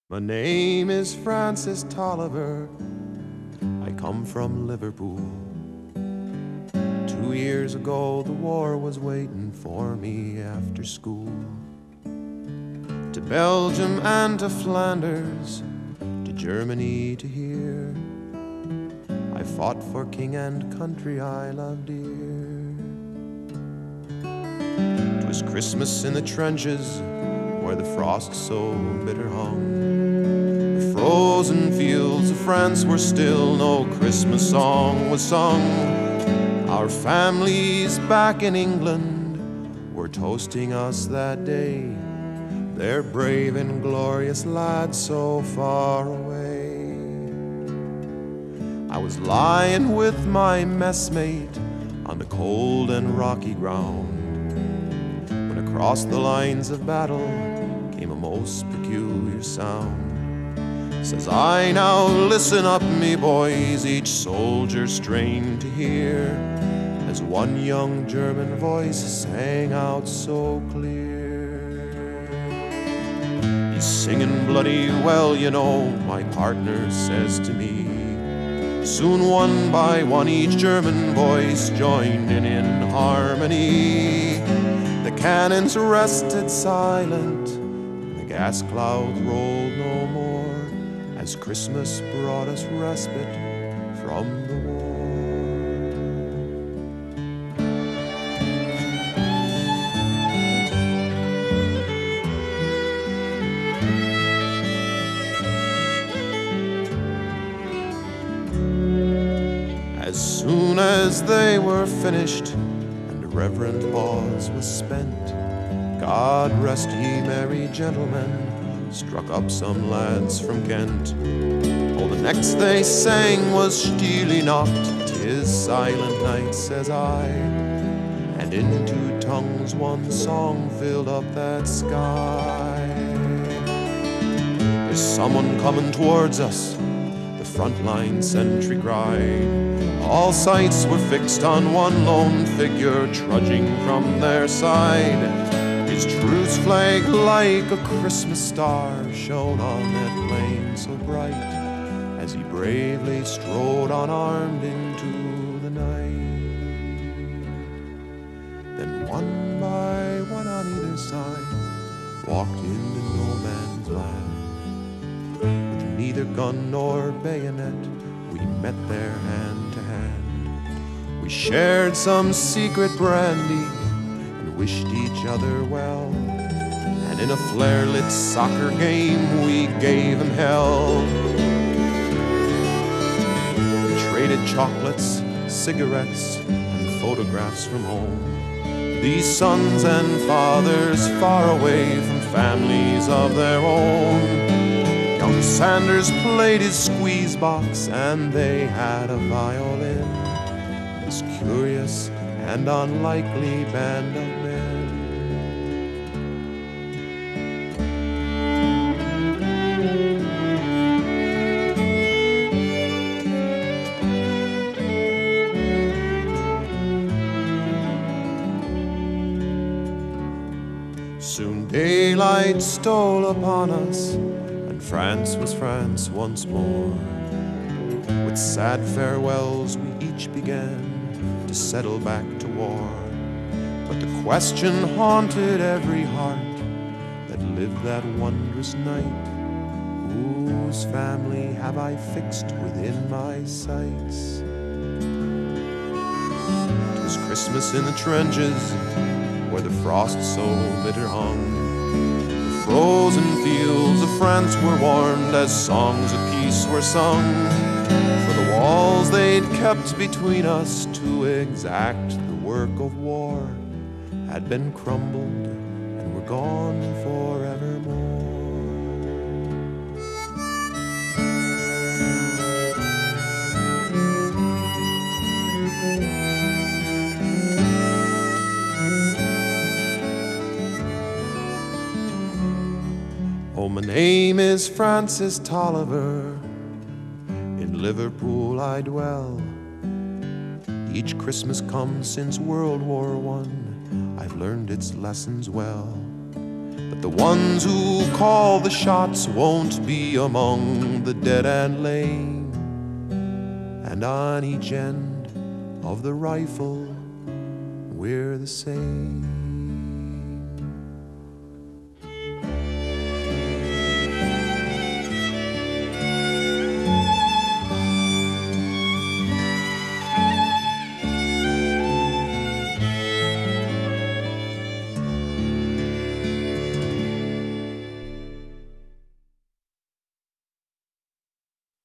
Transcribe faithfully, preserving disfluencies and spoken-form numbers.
My name is Francis Tolliver. I come from Liverpool. Two years ago the war was waiting for me after school. To Belgium and to Flanders, to Germany to here, I fought for king and country I loved dear. 'Twas Christmas in the trenches where the frost so bitter hung. The frozen fields of France were still, no Christmas song was sung. Our families back in England were toasting us that day. They're brave and glorious lads so far away. I was lying with my messmate on the cold and rocky ground when across the lines of battle came a most peculiar sound. Says I, now listen up me boys, each soldier strained to hear, as one young German voice sang out so clear. He's singing bloody well, you know, my partner says to me. Soon one by one each German voice joined in in harmony. The cannons rested silent, and the gas clouds rolled no more, as Christmas brought us respite from the war. As soon as they were finished and the reverent pause was spent, God rest ye merry gentlemen, struck up some lads from Kent. Oh, the next they sang was Stille Nacht, 'tis silent night, says I, and in two tongues one song filled up that sky. There's someone coming towards us, the frontline sentry cried. All sights were fixed on one lone figure trudging from their side. His truce flag like a Christmas star shone on that plain so bright, as he bravely strode unarmed into the night. Then one by one on either side walked into no man's land. With neither gun nor bayonet we met there hand to hand. We shared some secret brandy, wished each other well, and in a flare-lit soccer game we gave him hell. We traded chocolates, cigarettes, and photographs from home. These sons and fathers far away from families of their own. Young Sanders played his squeeze box and they had a violin. This curious and unlikely band of men. Soon daylight stole upon us, and France was France once more. With sad farewells we each began to settle back to war. But the question haunted every heart that lived that wondrous night: whose family have I fixed within my sights? 'Twas Christmas in the trenches where the frost so bitter hung. The frozen fields of France were warmed as songs of peace were sung. For the walls they'd kept between us to exact the work of war had been crumbled and were gone forevermore. Oh, my name is Francis Tolliver. In Liverpool I dwell. Each Christmas come since World War One, I've learned its lessons well. But the ones who call the shots won't be among the dead and lame. And on each end of the rifle, we're the same.